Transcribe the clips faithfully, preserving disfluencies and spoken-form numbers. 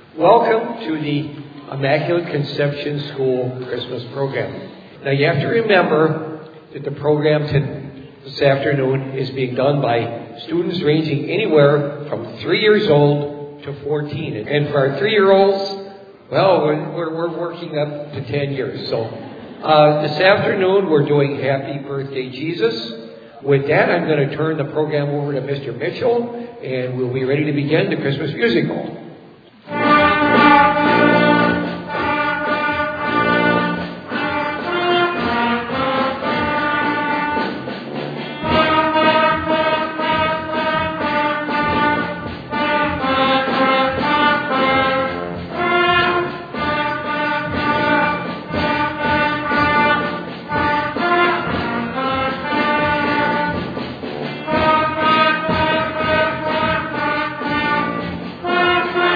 Welcome to the Immaculate Conception School Christmas program. Now you have to remember that the program t- this afternoon is being done by students ranging anywhere from three years old to fourteen. And for our three-year-olds, well, we're, we're, we're working up to ten years. So uh, this afternoon we're doing Happy Birthday Jesus. With that, I'm going to turn the program over to Mister Mitchell, and we'll be ready to begin the Christmas musical. Thank you.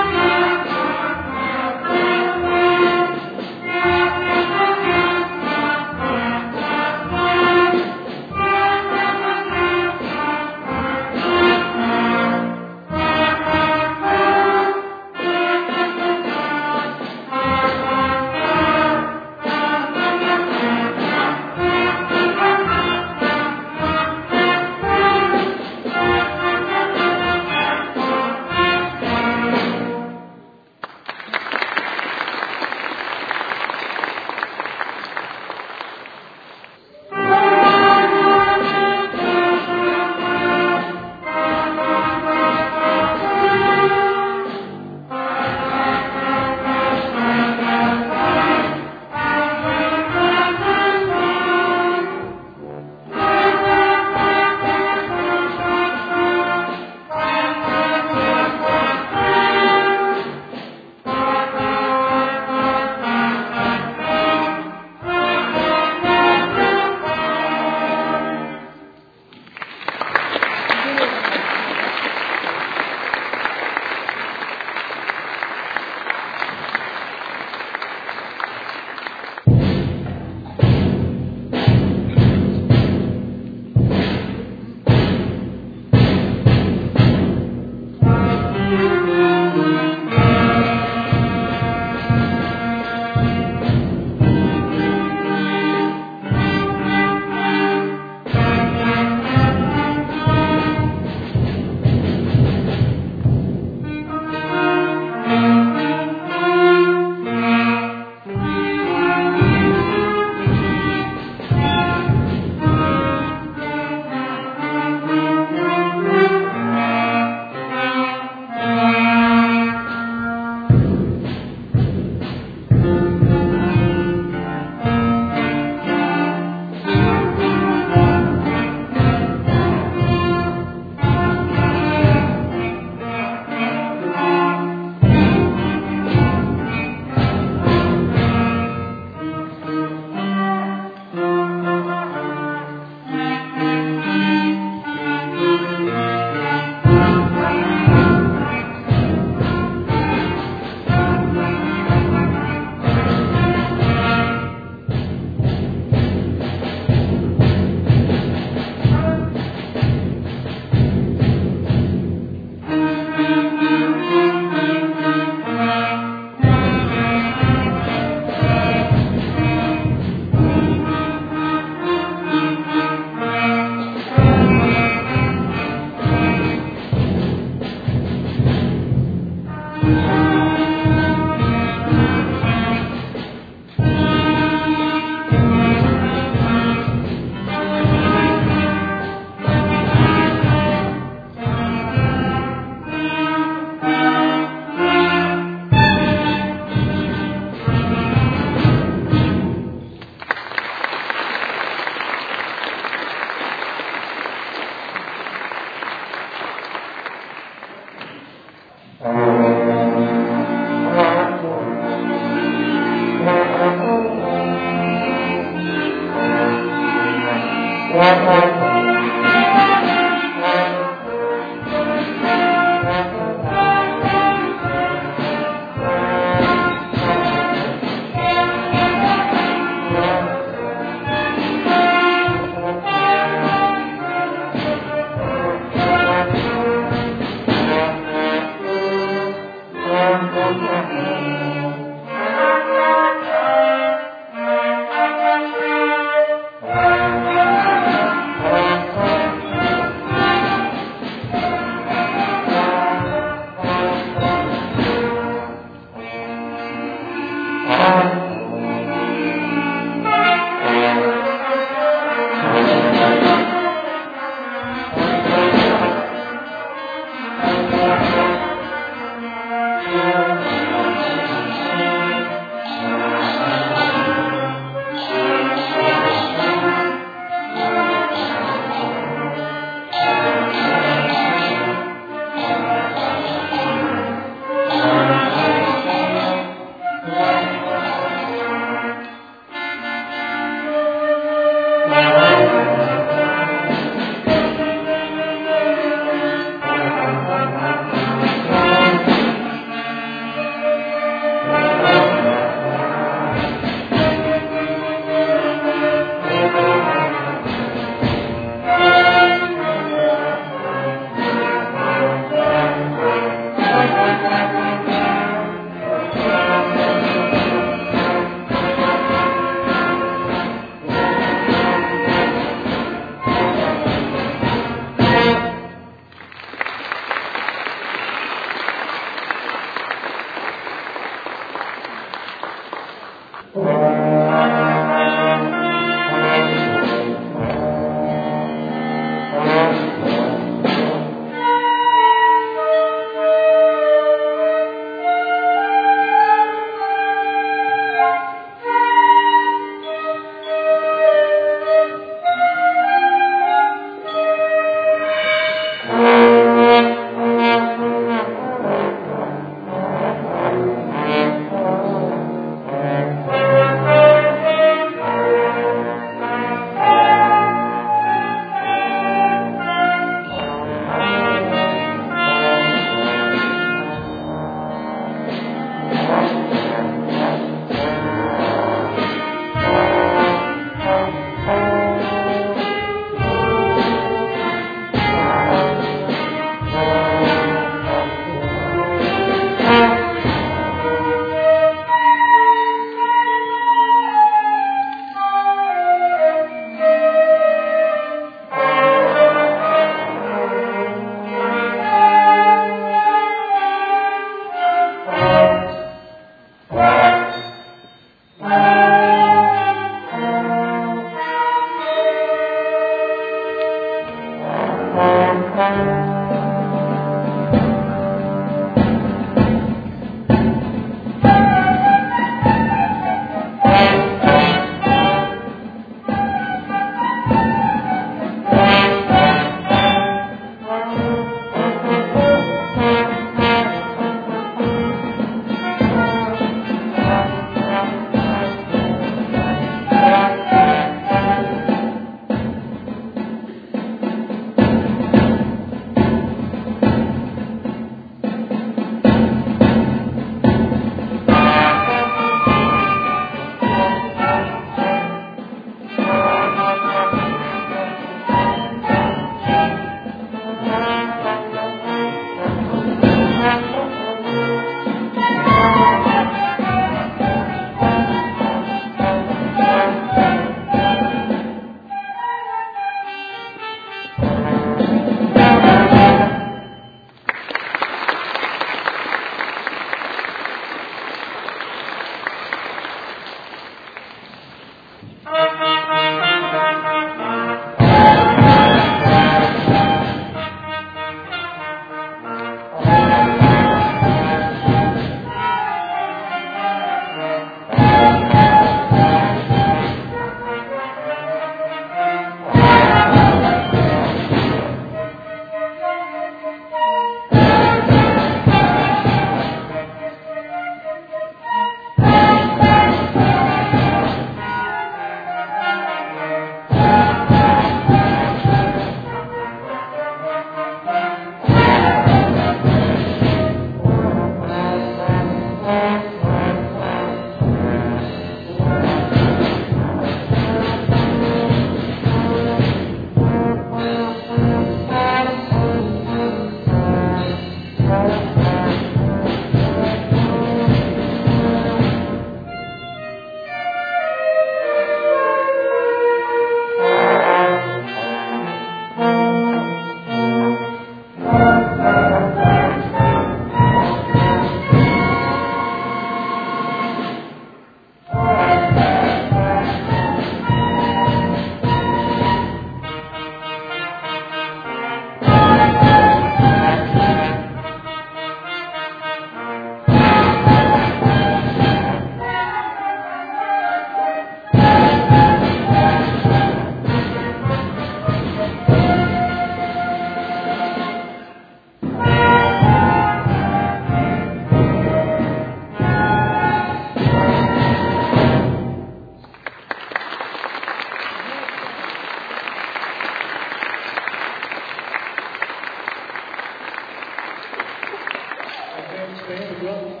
Thanks, man. Well.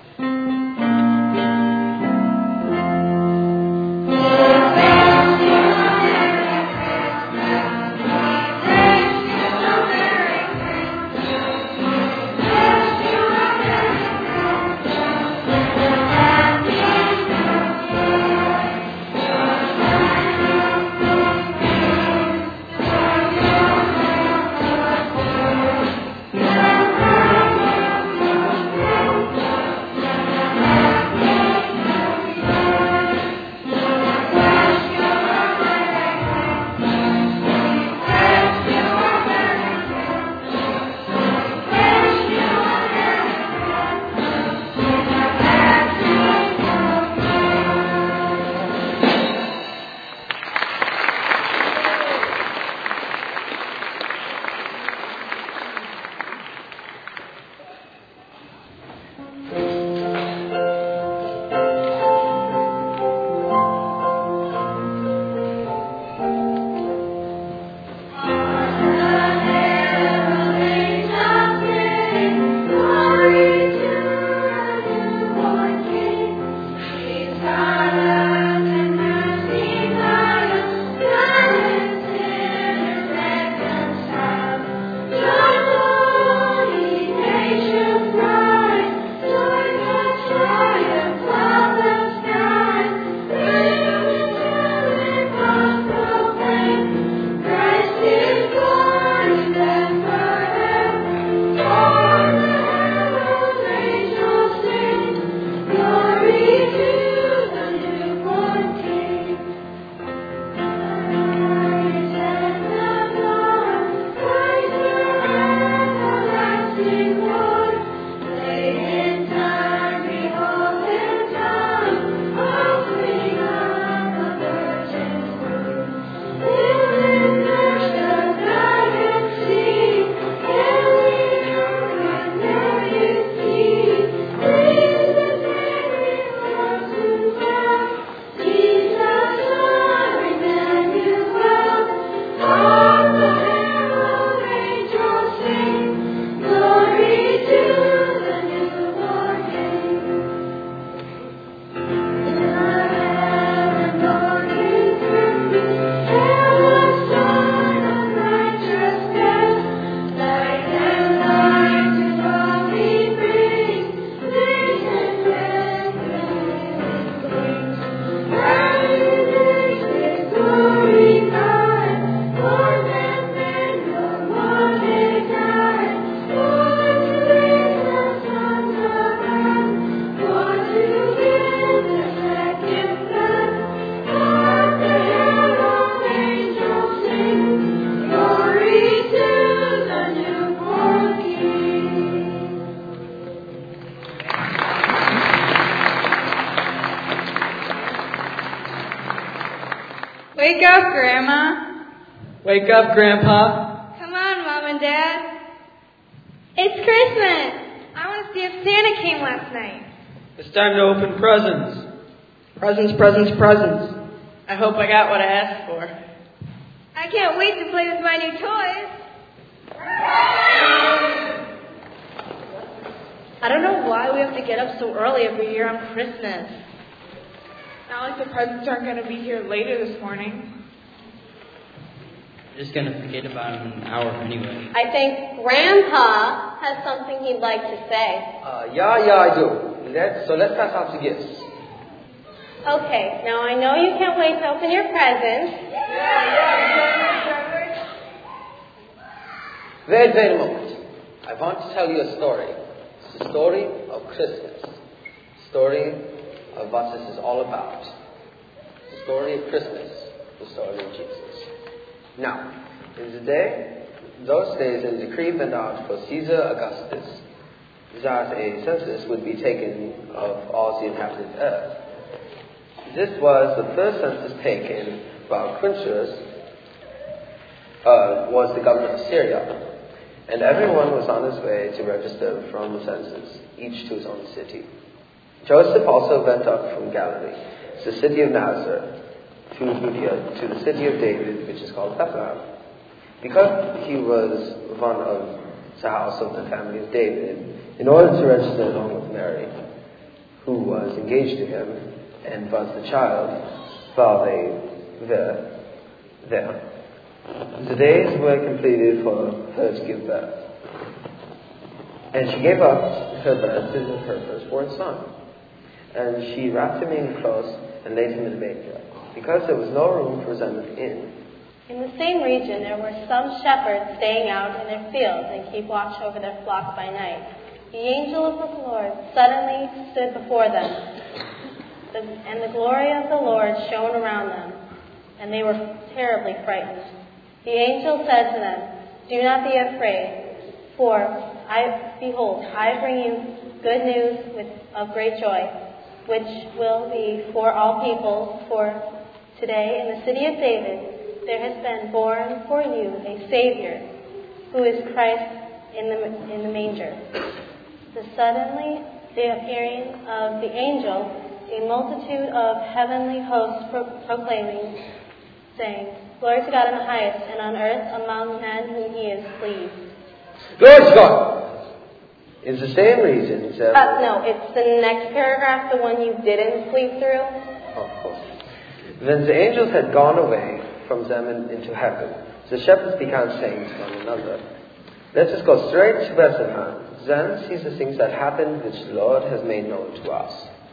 Wake up, Grandma. Wake up, Grandpa. Come on, Mom and Dad. It's Christmas. I want to see if Santa came last night. It's time to open presents. Presents, presents, presents. I hope I got what I asked for. I can't wait to play with my new toys. I don't know why we have to get up so early every year on Christmas. Not like the presents aren't going to be here later this morning. Just going to forget about it in an hour anyway. I think Grandpa has something he'd like to say. Uh, yeah, yeah, I do. Let's, so let's pass out the gifts. Okay, now I know you can't wait to open your presents. Wait, wait a moment. I want to tell you a story. It's the story of Christmas. The story of what this is all about. The story of Christmas. The story of Jesus. Now, in the day, those days, a decree went out for Caesar Augustus that a census would be taken of all the inhabited earth. This was the first census taken while Quintus uh, was the governor of Syria. And everyone was on his way to register from the census, each to his own city. Joseph also went up from Galilee, to the city of Nazareth, to Judea, to the city of David, which is called Bethlehem. Because he was one of the house of the family of David, in order to register along with Mary, who was engaged to him and was the child while they were there. The days were completed for her to give birth. And she gave up her birth to her firstborn son. And she wrapped him in clothes and laid him in a manger, because there was no room for them within. In the same region there were some shepherds staying out in their fields and keep watch over their flock by night. The angel of the Lord suddenly stood before them, the, and the glory of the Lord shone around them, and they were terribly frightened. The angel said to them, "Do not be afraid, for I behold, I bring you good news with, of great joy, which will be for all people. For today in the city of David there has been born for you a Savior, who is Christ in the in the manger." The suddenly the appearing of the angel, a multitude of heavenly hosts pro- proclaiming, saying, "Glory to God in the highest, and on earth among men whom he is pleased." Glory to God! It's the same reason. It's, uh, Uh, no, it's the next paragraph, the one you didn't sleep through. Oh, of course. Then the angels had gone away from them in, into heaven. The shepherds began saying to one another, "Let us go straight to Bethlehem, then see the things that happened which the Lord has made known to us."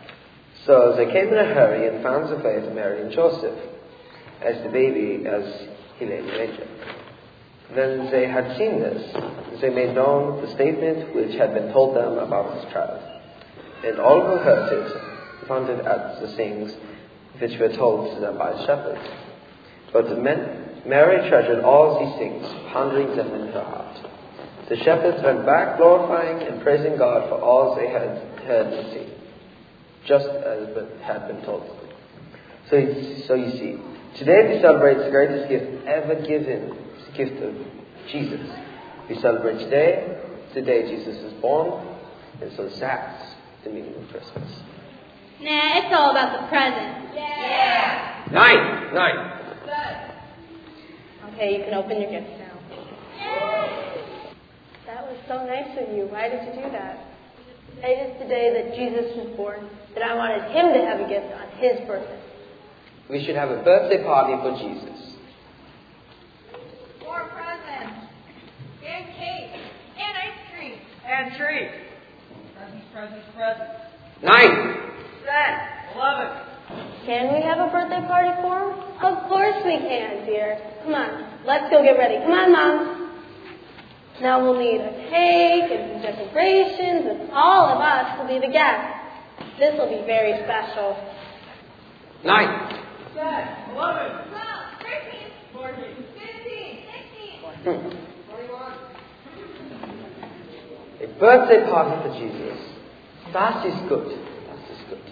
So they came in a hurry and found the way to Mary and Joseph, as the baby as he lay in the manger. When they had seen this, they made known the statement which had been told them about his child. And all who heard it wondered at the things which were told to them by the shepherds. But the men, Mary treasured all these things, pondering them in her heart. The shepherds went back, glorifying and praising God for all they had heard and seen, just as it had been told them. So, so you see, today we celebrate the greatest gift ever given, the gift of Jesus. We celebrate today, the day Jesus was born, and so that's the meaning of Christmas. Nah, it's all about the present. Yeah. Nine! Nine! Okay, you can open your gifts now. That was so nice of you. Why did you do that? Today is the day that Jesus was born, and I wanted him to have a gift on his birthday. We should have a birthday party for Jesus. More presents. And cake. And ice cream. And treat. Presents, presents, presents. Nine! Ten. Eleven. Can we have a birthday party for him? Of course we can, dear. Come on, let's go get ready. Come on, Mom. Now we'll need a cake and some decorations, and all of us will be the guests. This will be very special. Nine! Ten. Eleven. twelve. thirteen. Fourteen. fifteen. sixteen. Twenty-one. A birthday party for Jesus. That is good. That is good.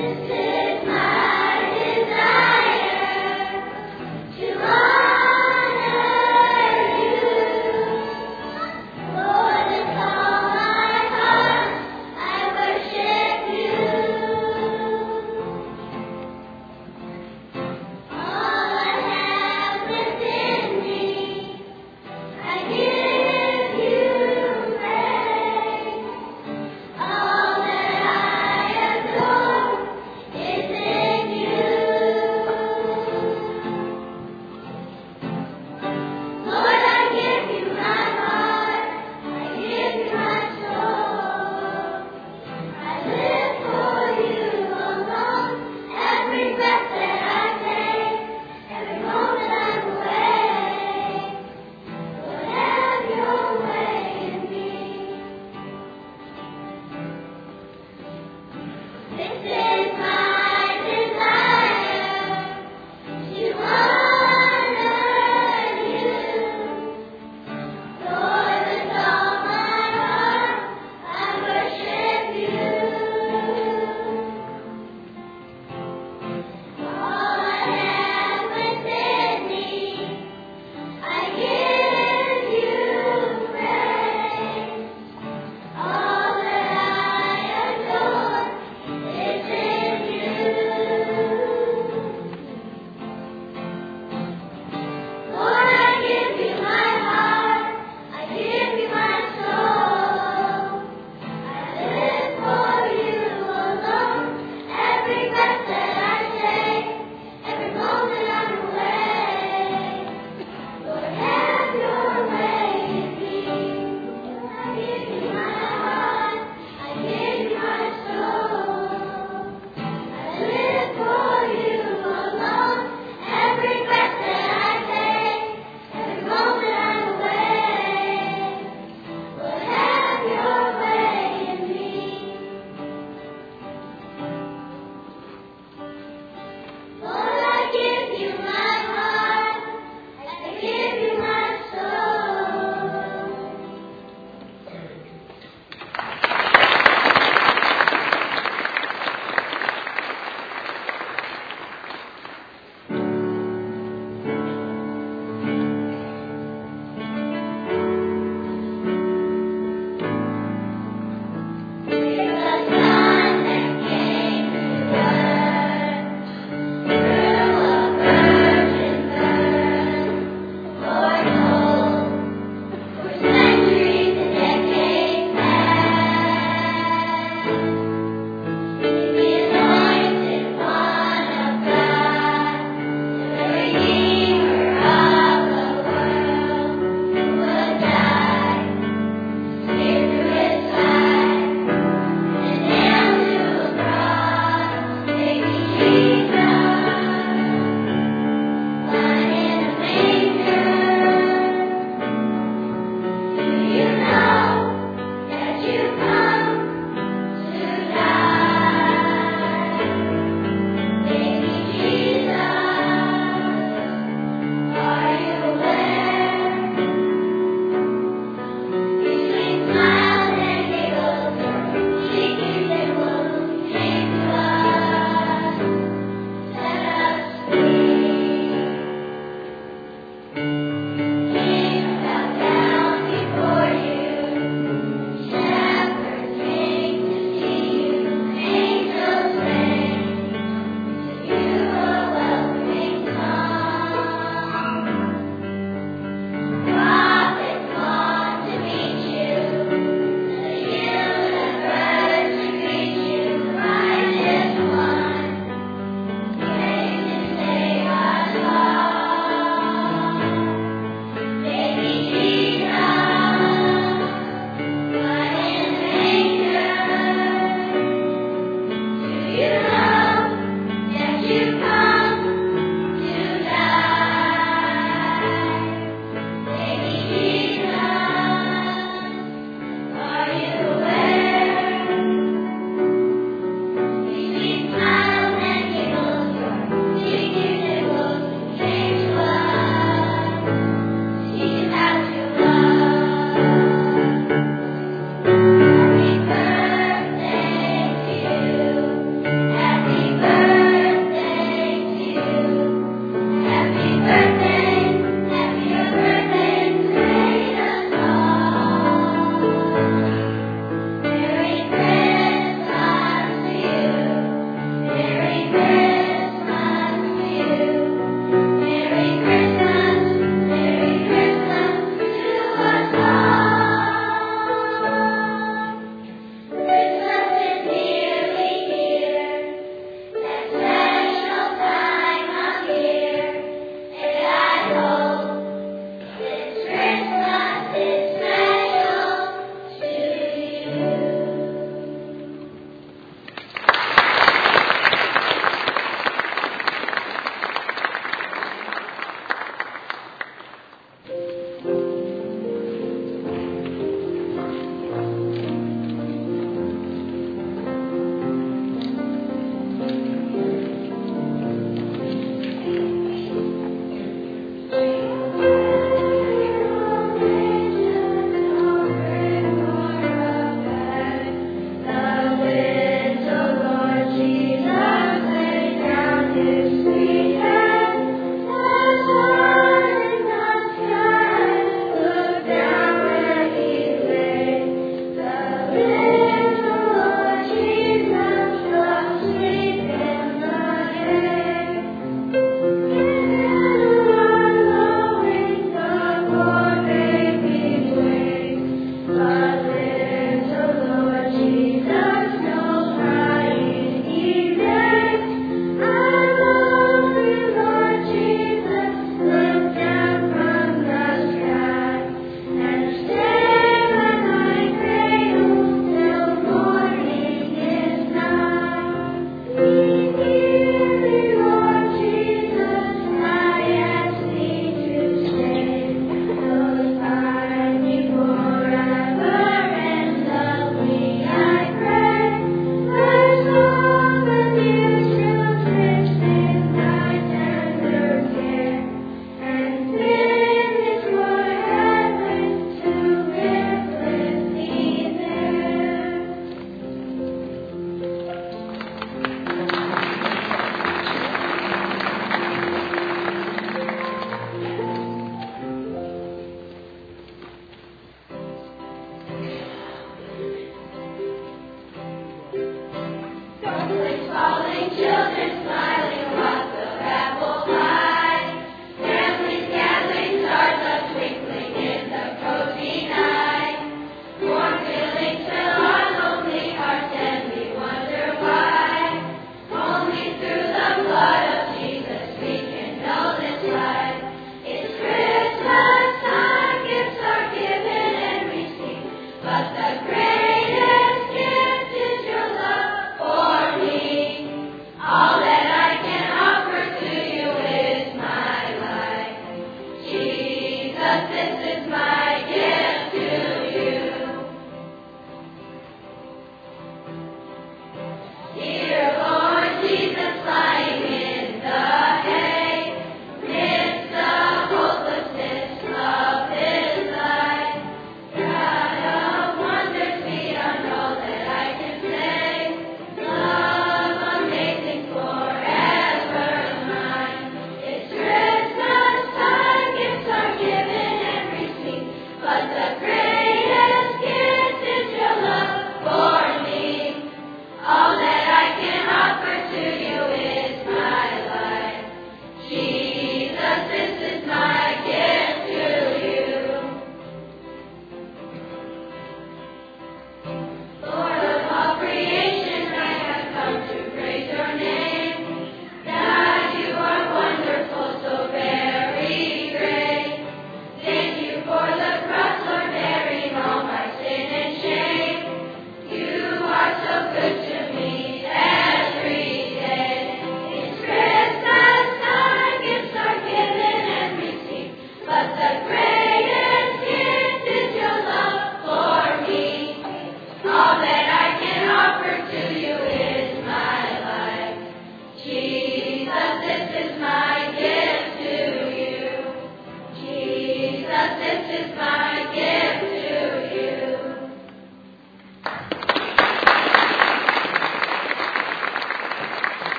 This is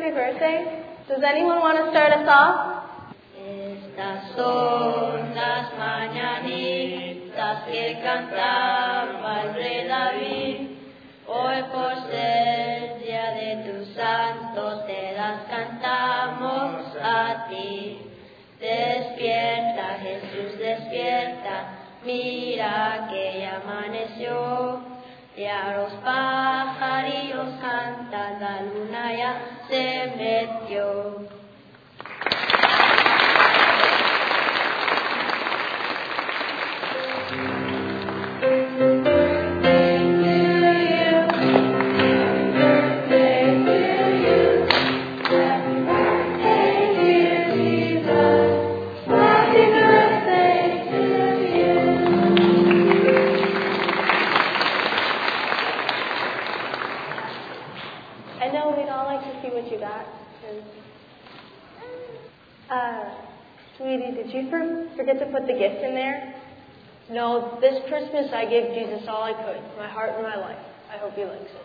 happy birthday. Does anyone want to start us off? Estas son las mañanitas que cantaba el rey David. Hoy por ser día de tu santo te las cantamos a ti. Despierta, Jesús, despierta, mira que ya amaneció. Ya los pajarillos cantan, la luna ya se metió. Did you for, forget to put the gift in there? No, this Christmas I gave Jesus all I could, my heart and my life. I hope he likes it.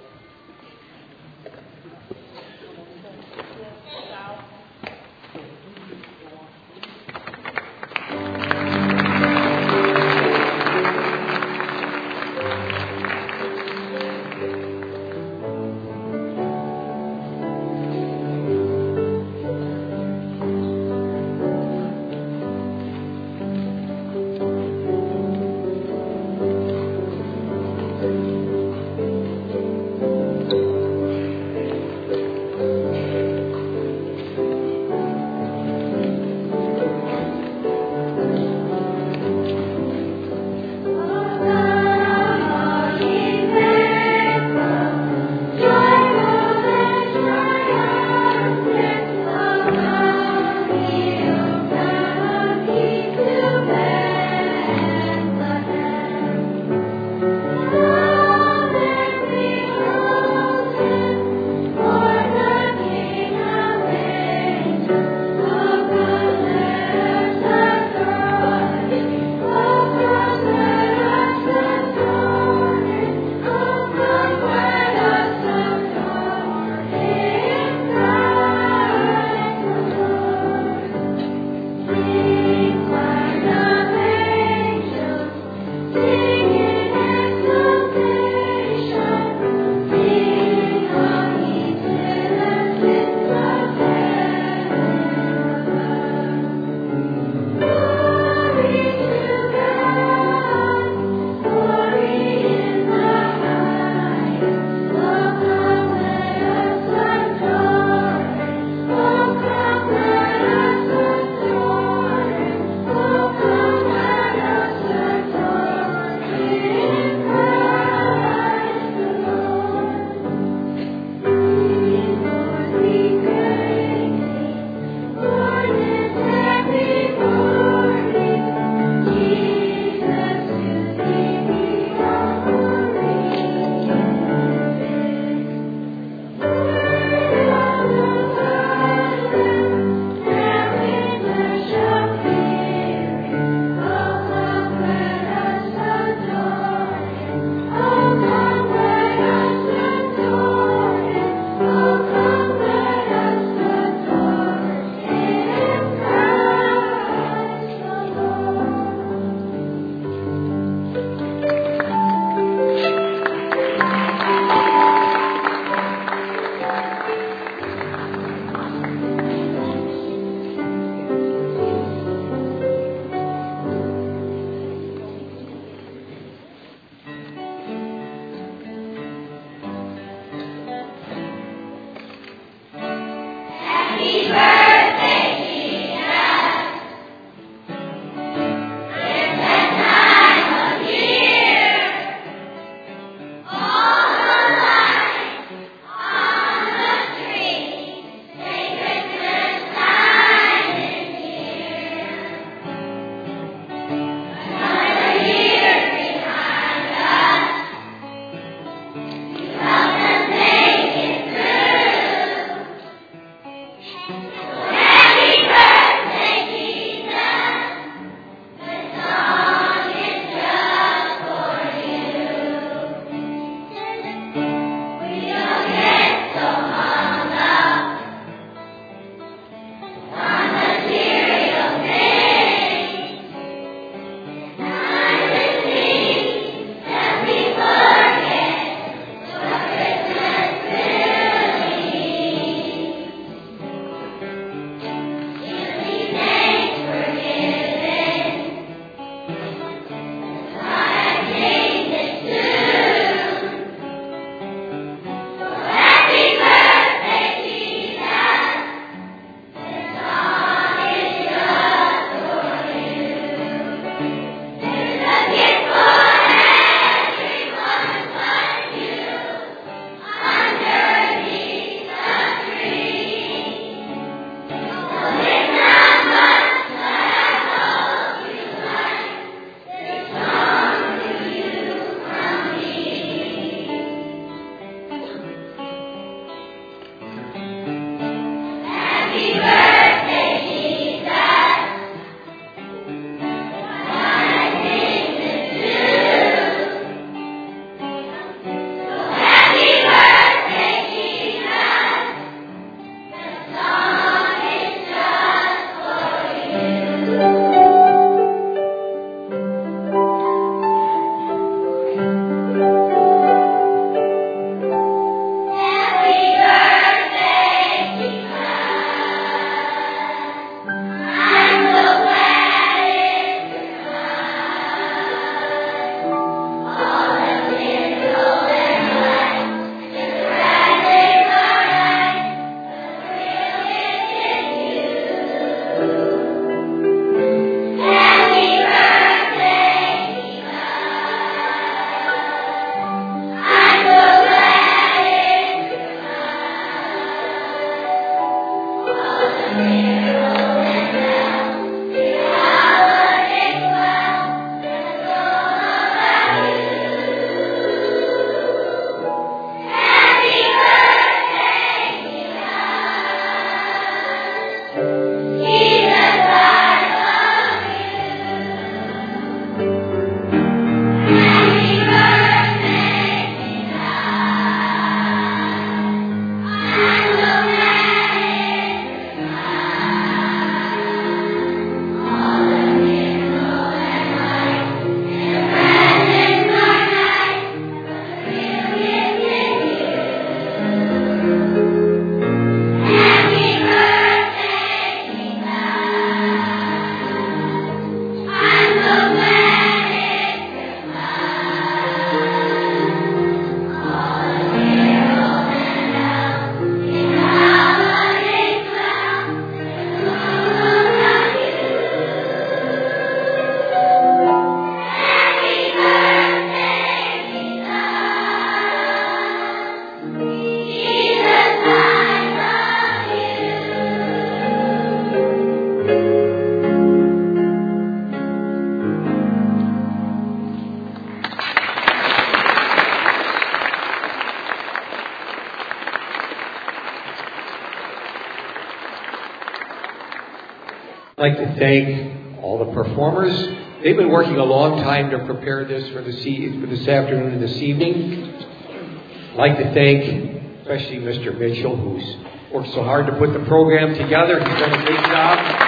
I'd like to thank all the performers. They've been working a long time to prepare this for this, e- for this afternoon and this evening. I'd like to thank especially Mister Mitchell, who's worked so hard to put the program together. He's done a great job.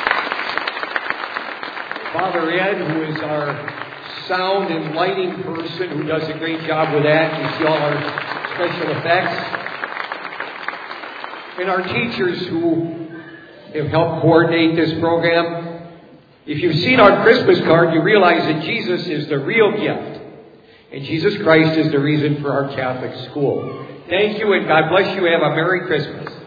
Father Ed, who is our sound and lighting person, who does a great job with that. You see all our special effects. And our teachers who have helped coordinate this program. If you've seen our Christmas card, you realize that Jesus is the real gift. And Jesus Christ is the reason for our Catholic school. Thank you, and God bless you. Have a Merry Christmas.